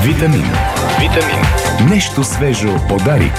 Витамин. Нещо свежо от Дарик.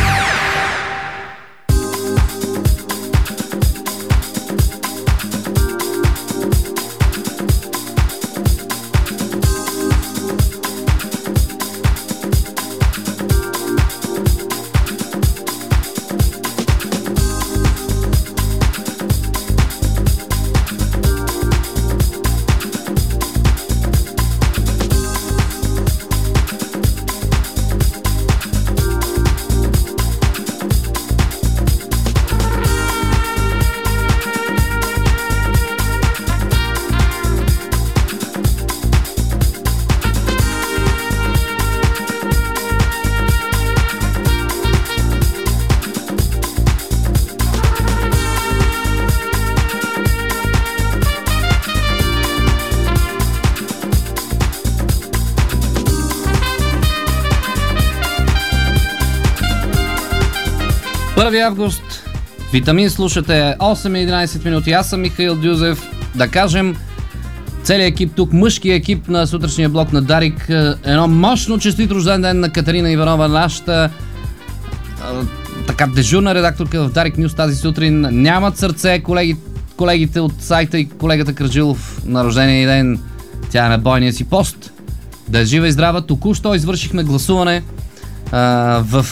Първи август, Витамин, слушате 8:11 минути. Аз съм Михаил Дюзев. Да кажем, целият екип тук, мъжкият екип на сутрешния блок на Дарик. Едно мощно честит рожден ден на Катерина Иванова, нашата така дежурна редакторка в Дарик Нюз тази сутрин. Нямат сърце колегите от сайта и колегата Кърджилов на рождения ден. Тя е на бойния си пост. Да е жива и здрава. Току-що извършихме гласуване в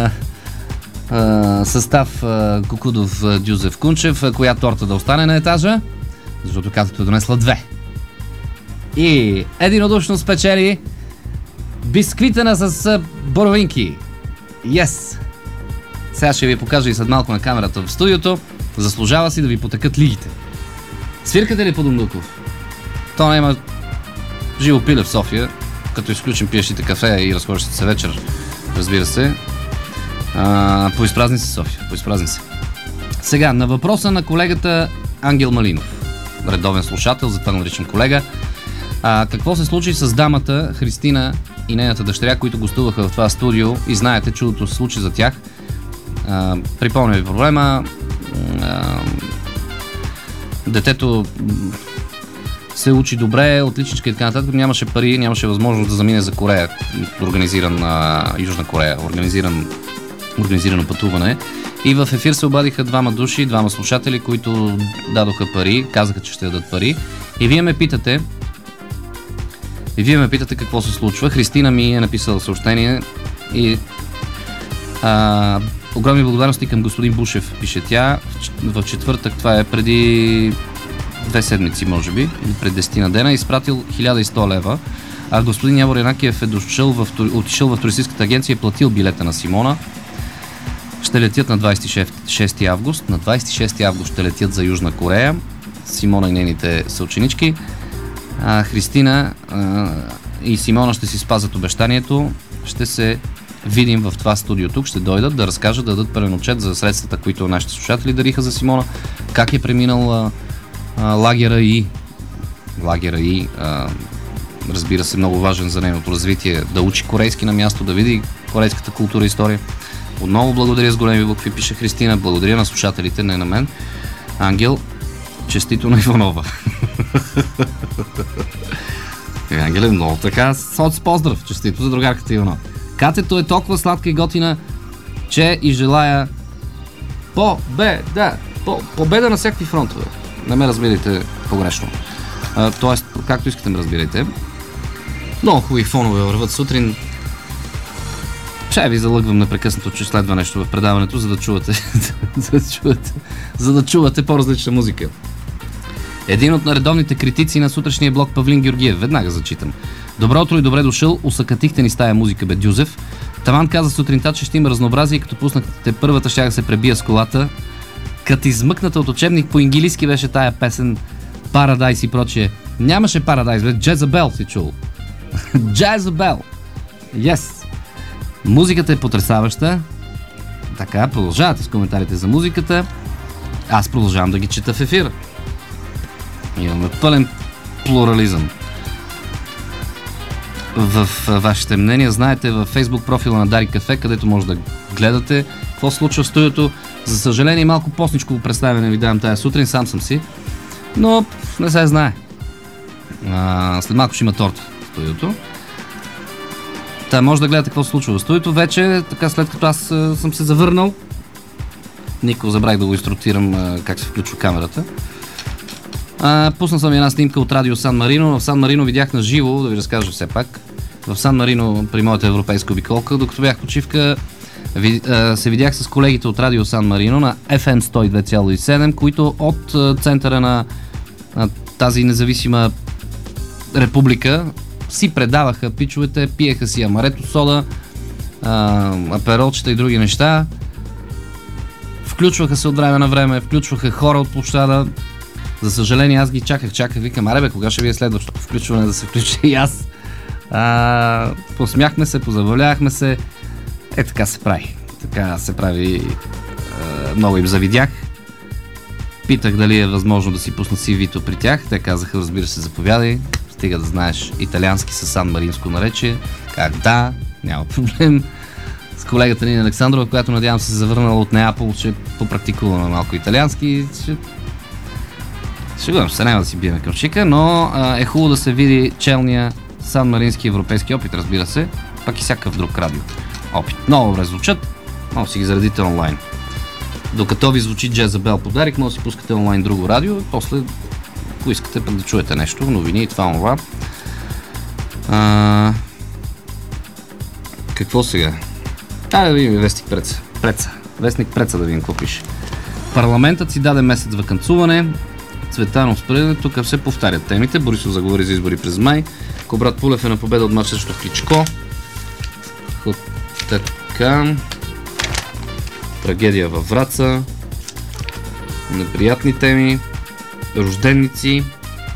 състав Кукудов, Дюзев, Кунчев, коя торта да остане на етажа, защото казвате е донесла 2. И единодушно спечели бисквитена с боровинки. Yes! Сега ще ви покажа и след малко на камерата в студиото. Заслужава си да ви потекат лигите. Свиркате ли по Дундуков? То не има живо пиле в София, като изключим пиещите кафе и разхождащите се вечер, разбира се. Поизпразни се София, поизпразни се. Сега, на въпроса на колегата Ангел Малинов, редовен слушател, затова го наричам колега. Какво се случи с дамата Христина и нейната дъщеря, които гостуваха в това студио, и знаете, чудото се случи за тях. Припомня ви проблема. Детето се учи добре, отличничка и така нататък, нямаше пари, нямаше възможност да замине за Корея, Южна Корея, организирано пътуване. И в ефир се обадиха двама души, двама слушатели, които дадоха пари, казаха, че ще дадат пари. И вие ме питате какво се случва. Христина ми е написала съобщение и огромни благодарности към господин Бушев, пише тя. В четвъртък, това е преди 2 седмици, може би, или пред 10 на дена, изпратил 1100 лева. А господин Явор Янакиев е отишъл в туристическата агенция и платил билета на Симона. Ще летят на 26 август. На 26 август ще летят за Южна Корея. Симона и нейните съученички. Христина и Симона ще си спазят обещанието. Ще се видим в това студио тук. Ще дойдат да разкажат, да дадат пълен отчет за средствата, които нашите слушатели дариха за Симона. Как е преминал лагера и разбира се, много важен за нейното развитие, да учи корейски на място, да види корейската култура и история. Отново благодаря с големи букви, пише Христина. Благодаря на слушателите, не на мен. Ангел, честито на Иванова. Ангел е много така. Соц поздрав, честито за другарката Иванова. Катето е толкова сладка и готина, че и желая победа на всякакви фронтове. Не ме разбирайте погрешно. Тоест, както искате ме разбирайте. Много хубави фонове върват сутрин. Ще ви залъгвам непрекъснато, че следва нещо в предаването, за да чувате по-различна музика. Един от редовните критици на сутрешния блок, Павлин Георгиев, веднага зачитам. Добро утро и добре дошъл, усъкатихте ни с тая музика, бе Дюзев. Таван каза сутринта, че ще има разнообразие, като пуснахте първата, щях да се пребия с колата. Като измъкната от учебник по английски беше тая песен Парадайс и прочие. Нямаше Парадайс, бе, Джезабел си чул. Джезабел! Yes! Музиката е потресаваща. Така, продължавате с коментарите за музиката. Аз продължавам да ги чета в ефира. Имаме пълен плурализъм в вашите мнения. Знаете, във Facebook профила на Дарик Кафе, където може да гледате какво се случва в студиото. За съжаление, малко постничко представяне ви давам тая сутрин, сам съм си, но не се знае. След малко ще има торта в студиото. Та може да гледате какво се случва в студиото. Вече, така след като аз съм се завърнал, Нико, забравих да го инструктирам как се включва камерата. Пусна съм една снимка от Радио Сан Марино. В Сан Марино видях на живо, да ви разкажа все пак. В Сан Марино при моята европейска обиколка, докато бях почивка, се видях с колегите от Радио Сан Марино на FM 102,7, които от центъра на тази независима република си предаваха пичовете, пиеха си амарето сода, аперолчета и други неща. Включваха се от време на време, включваха хора от площада. За съжаление, аз ги чаках, викам, аре бе, кога ще ви е следващото включване да се включи и аз. Посмяхме се, позабавлявахме се. Така се прави. Така се прави. Много им завидях. Питах дали е възможно да си пусна CV-то при тях. Те казаха, разбира се, заповядай. Стига да знаеш италиански със сан маринско наречие. Как да, няма проблем. С колегата Нина Александрова, която надявам се завърнала от Неапол, ще попрактикуваме малко италиански. Ще гледам, ще се няма да си биеме към шика, но е хубаво да се види челния сан-марински европейски опит, разбира се, пак и всякакъв друг радио опит. Много добре звучат, може да си ги заредите онлайн. Докато ви звучи Джезабел подарик, може да си пускате онлайн друго радио и после, ако искате пък да чуете нещо, новини и това. Какво сега? Да видим Вестник Преца. Вестник Преца да видим какво пише. Парламентът си даде месец ваканцуване. Цветанов спореден, тук се повтарят темите. Борисов заговори за избори през май. Кобрат Пулев е на победа от матч срещу Кличко. Така. Трагедия във Враца. Неприятни теми. Рожденици.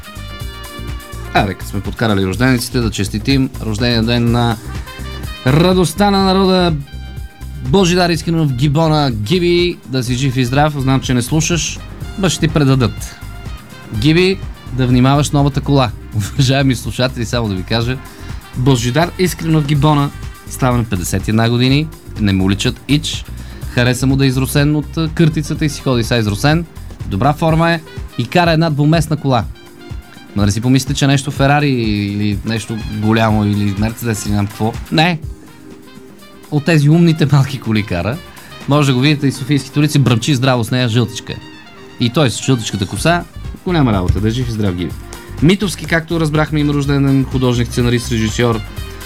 Като сме подкарали рождениците, да честитим рождения ден на радостта на народа Божидар Искренов Гибона. Гиби, да си жив и здрав. Знам, че не слушаш. Ще ти предадат. Гиби, да внимаваш новата кола. Уважаеми слушатели, само да ви кажа, Божидар Искренов Гибона става на 51 години, не му личат ич, хареса му да е изросен от къртицата и си ходи са изросен, в добра форма е и кара една двуместна кола. Ма да си помислите, че нещо Ферари или нещо голямо или Мерцедес или ням какво. Не! От тези умните малки коли кара. Може да го видите и софийските улици, бръмчи здраво с нея, жълтичка е. И той с жълтичката коса, голяма работа, да е жив и здрав Гиби. Митовски, както разбрахме, има рожден ден, художник, сценарист, режисьор.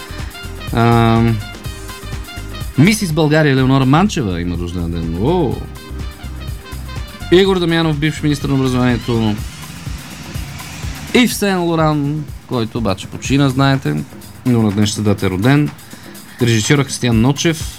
Мисис България Леонора Манчева има рожден ден. Игор Дамянов, бивш министър на образованието. Ив Сен Лоран, който обаче почина, знаете, но на днешната дата е роден. Режисьора Християн Ночев.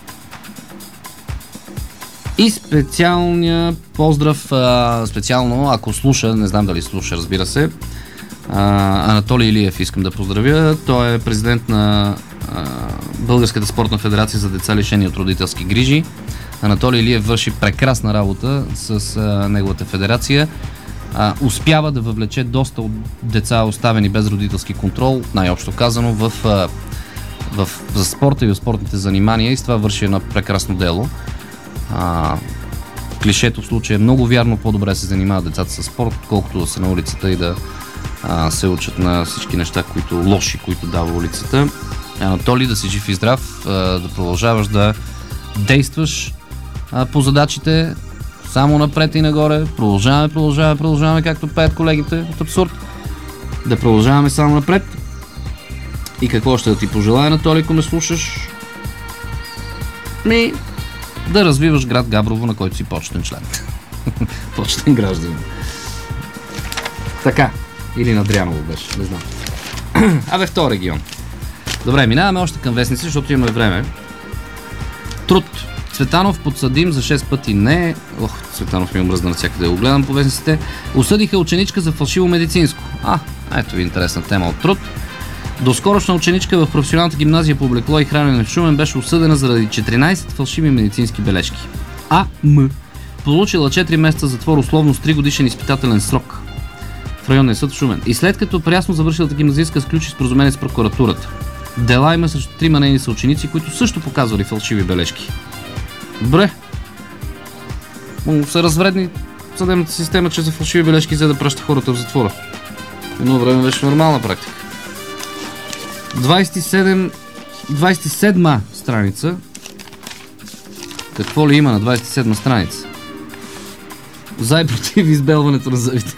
И специалния поздрав, специално, ако слуша, не знам дали слуша, разбира се, Анатолий Илиев искам да поздравя. Той е президент на Българската спортна федерация за деца лишени от родителски грижи. Анатолий Илиев върши прекрасна работа с неговата федерация. Успява да въвлече доста от деца, оставени без родителски контрол, най-общо казано, в спорта и в спортните занимания, и с това върши едно прекрасно дело. Клишето в случая е много вярно, по-добре се занимават децата с спорт, колкото да са на улицата и да се учат на всички неща, които дава улицата. Анатолий, да си жив и здрав, да продължаваш да действаш по задачите само напред и нагоре. Продължаваме, както пеят колегите от Абсурд. Да продължаваме само напред. И какво ще да ти пожелая, Анатолий, ако ме слушаш? Да развиваш град Габрово, на който си почетен член. Почетен гражданин. Така. Или на Дряново беше, не знам. В този регион. Добре, минаваме още към вестници, защото имаме време. Труд. Цветанов подсъдим за 6 пъти не. Цветанов ми омръзна навсякъде да го гледам по вестниците. Осъдиха ученичка за фалшиво медицинско. Ето ви интересна тема от Труд. Доскорошна ученичка в професионалната гимназия по облекло и хранене в Шумен беше осъдена заради 14 фалшиви медицински бележки. Получила 4 месеца затвор условно с 3 годишен изпитателен срок в районния съд в Шумен. И след като прясно завършилата гимназистка сключи споразумение с прокуратурата. Дела има срещу 3 нейни съученици, които също показвали фалшиви бележки. Добре. Са развредни съдебната система, че за фалшиви бележки за да праща хората в затвора. Едно време беше нормална практика. 27 27 страница. Какво ли има на 27 страница? За и против избелването на зъбите.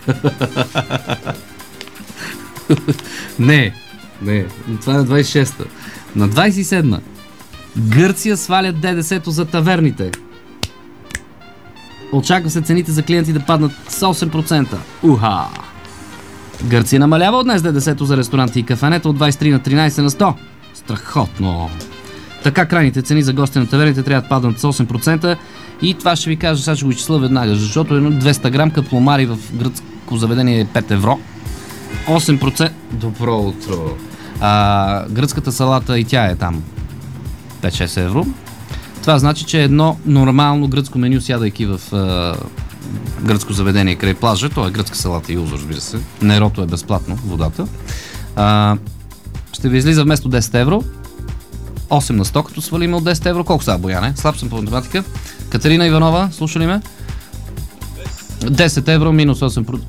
Не. Това е на 26-та. На 27-та. Гърция свалят ДДС-то за таверните. Очаква се цените за клиенти да паднат с 8%. Уха! Гърция намалява от днес ДДС-то за ресторанти и кафенета от 23 на 13 на 100. Страхотно! Така крайните цени за гости на таверните трябва да паднат с 8%. И това ще ви кажа, сега ще го изчисля веднага, защото 200 грам капломари в гръцко заведение е 5 евро. 8%. Добро утро! Гръцката салата и тя е там 5-6 евро. Това значи, че едно нормално гръцко меню, сядайки в гръцко заведение край плажа, то е гръцка салата и узо, разбира се. Нерото е безплатно, водата. Ще ви излиза вместо 10 евро 8 на 100, като свалиме от 10 евро. Колко са, Бояне? Слаб съм по математика. Катерина Иванова, слуша ли ме? 10 евро минус 8%.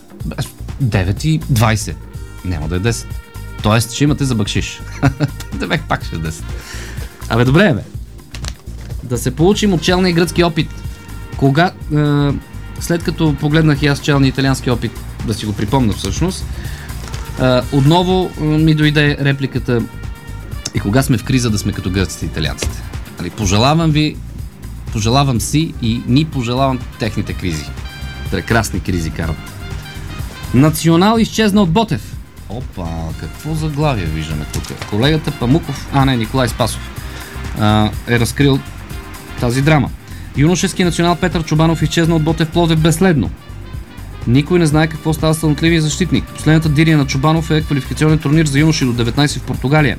9,20. Няма да е 10. Тоест, ще имате за бакшиш. Демек пак ще е 10. Абе, добре, бе. Да се получим от челния гръцки опит. След като погледнах и аз челния италиански опит, да си го припомня всъщност, отново ми дойде репликата: и кога сме в криза да сме като гърците и италианците. Пожелавам си и ни пожелавам техните кризи. Прекрасни кризи карат. Национал изчезна от Ботев. Опа, какво заглавие виждаме тук. Колегата Памуков, Николай Спасов е разкрил тази драма. Юношески национал Петър Чобанов изчезна от Ботев Пловдив безследно. Никой не знае какво става с талантливия защитник. Последната дирия на Чобанов е квалификационен турнир за юноши до 19 в Португалия.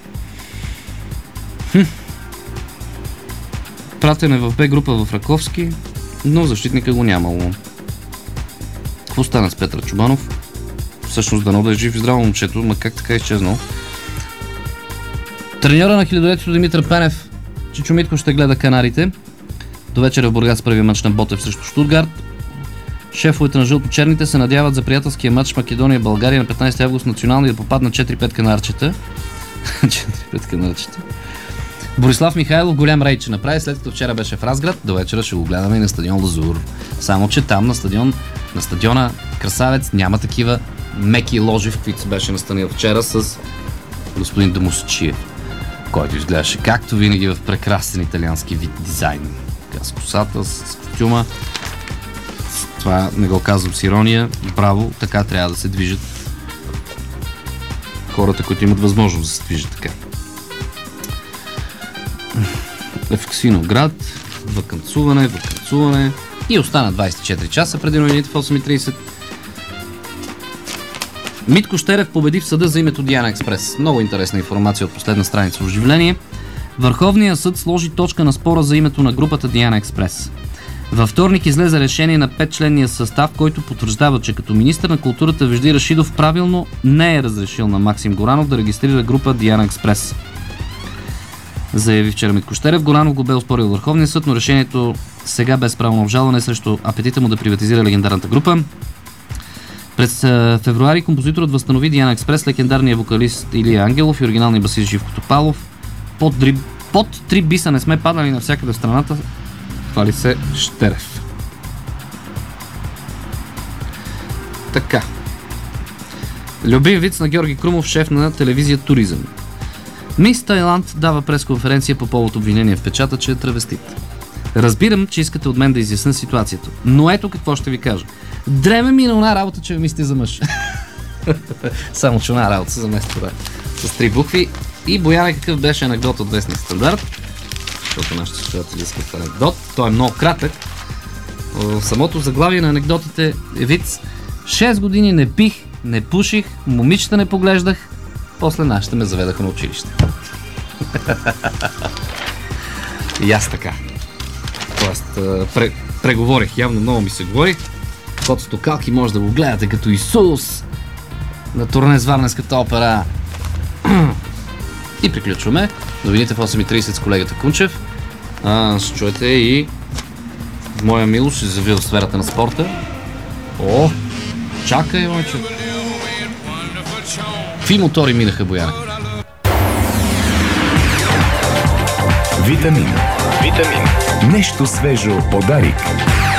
Пратен е в Б група в Раковски, но защитника го нямало. Какво стана с Петър Чобанов? Всъщност дано да е жив и здраво момчето, ма как така е изчезнал? Треньора на хилядолетието Димитър Пенев: Чичо Митко ще гледа Канарите. До вечера в Бургас първи мач на Ботев срещу Штутгарт. Шефовете на жълто-черните се надяват за приятелския матч Македония-България на 15 август национални да попаднат 4-5 канарчета. 4-5 канарчета. Борислав Михайлов голям рейд ще направи, след като вчера беше в Разград. До вечера ще го гледаме и на стадион Лазур. Само че там на стадиона Красавец няма такива меки ложи, в които се беше настанил вчера с господин Дамусчиев, който изглеждаше както винаги в прекрасен италиански вид дизайн. С косата, с костюма. Това не го казвам с ирония. Браво, така трябва да се движат хората, които имат възможност да се движат така. Евксиноград, ваканцуване и остана 24 часа преди новините в 8:30. Митко Щерев победи в съда за името Диана Експрес. Много интересна информация от последна страница в Оживление. Върховният съд сложи точка на спора за името на групата Диана Експрес. Във вторник излезе решение на 5-членния състав, който потвърждава, че като министър на културата Вежди Рашидов правилно не е разрешил на Максим Горанов да регистрира група Диана Експрес. Заяви вчера Митко Щерев. Горанов го бе оспорил Върховния съд, но решението сега без право на обжалване срещу апетита му да приватизира легендарната група. През февруари композиторът възстанови Диана Експрес, легендарния вокалист Илия Ангелов и оригиналния басист Живко Топалов. Под 3 биса не сме падали навсякъде в страната. Хвали се Щерев. Така. Любим виц на Георги Крумов, шеф на телевизия Туризъм. Мис Тайланд дава пресконференция по повод обвинение в печата, че е травестит. Разбирам, че искате от мен да изясня ситуацията, но ето какво ще ви кажа. Дреме ми на една работа, че ви мислите за мъж. Само че една работа се замества с 3 букви. И Бояне, какъв беше анекдот от Вестник Стандарт, защото нашите слушатели искат анекдот. Той е много кратък. Самото заглавие на анекдотите е виц: 6 години не пих, не пуших, момичета не поглеждах, после нашите ме заведаха на училище. И аз така. Тоест, преговорих, явно много ми се говори. Кот Стокалки може да го гледате като Исус на турне с Варненската опера. И приключваме. Новините в 8:30 с колегата Кунчев. Ще чуете и моя Милош ще завива в сферата на спорта. О, чакай, момче. Какви мотори минаха, Бояне? Витамин. Нещо свежо подарик.